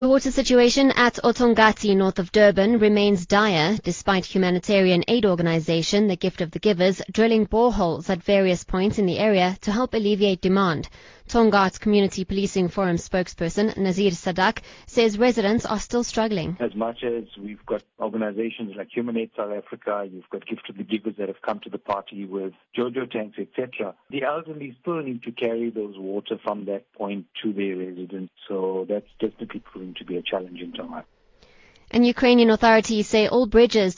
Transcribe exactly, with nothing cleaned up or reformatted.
The water situation at Otongati, north of Durban, remains dire, despite humanitarian aid organization The Gift of the Givers drilling boreholes at various points in the area to help alleviate demand. Tongaat Community Policing Forum spokesperson Nazir Sadak says residents are still struggling. As much as we've got organizations like Human Aid South Africa, you've got Gift of the Givers that have come to the party with Jojo tanks, et cetera. The elderly still need to carry those water from that point to their residence, so that's definitely proving to be a challenge in Tongaat. And Ukrainian authorities say all bridges